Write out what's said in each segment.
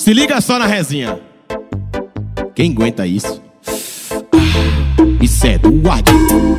Se liga só na resinha. Quem aguenta isso? Isso é do Adil.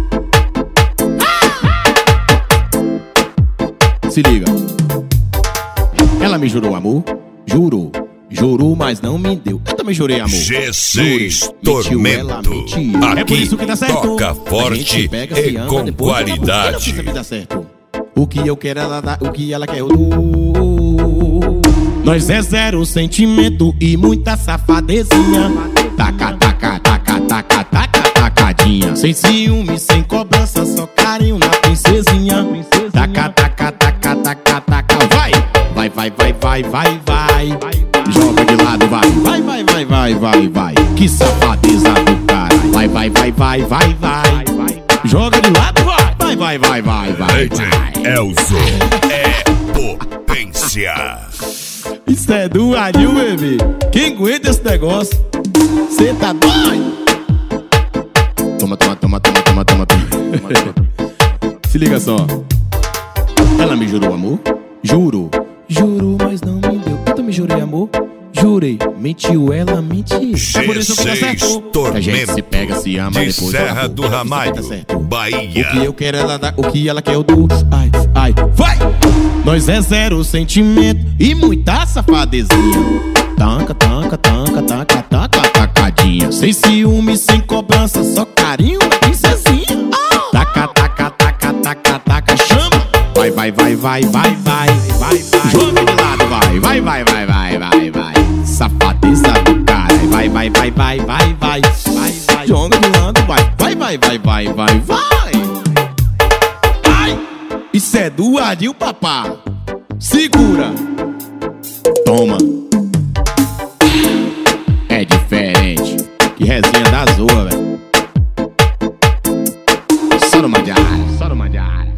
Se liga. Ela me jurou amor, jurou, jurou, mas não me deu. Eu também jurei amor. G6 Tormento. É por isso que dá certo. Toca forte e com qualidade. O que eu quero ela dá, o que ela quer eu dou. Nós é zero sentimento e muita safadezinha. Taca, taca, taca, taca, taca, tacadinha. Sem ciúme, sem cobrança, só carinho na princesinha. Taca, taca, taca, taca, taca. Vai, vai, vai, vai, vai, vai, vai. Joga de lado, vai, vai, vai, vai, vai, vai, vai. Que safadeza do cara. Vai, vai, vai, vai, vai, vai. Joga de lado, vai, vai, vai, vai, vai, vai. Elzo é potência. Isso é do Adil, bebê. Quem aguenta esse negócio? Cê tá doido? Toma, toma, toma, toma, toma, toma, toma. Se liga só. Ela me jurou amor, jurou, jurou, mas não me deu. Eu também jurei amor, jurei, mentiu, ela mentiu. É por isso que dá certo. Tormento. A gente se pega, se ama, De depois Serra do Ramalho, Bahia. O que eu quero ela dá, o que ela quer eu dou. Ai, ai, vai! Nós é zero sentimento e muita safadezinha. Tanca, tanca, tanca, tanca, tanca, tacadinha. Sem ciúme, sem cobrança, só carinho da princesinha. Taca, taca, taca, taca, taca, chama. Vai, vai, vai, vai, vai, vai, vai, vai. Joga de lado, vai, vai, vai, vai, vai, vai, vai. Safadeza do cara. Vai, vai, vai, vai, vai, vai, vai, vai. Joga de lado, vai, vai, vai, vai, vai, vai, vai. Ai, isso é do Adil, papá. Segura. Toma. É diferente. Que resenha da zoa, velho. Só no Mandiara, só no Mandiara.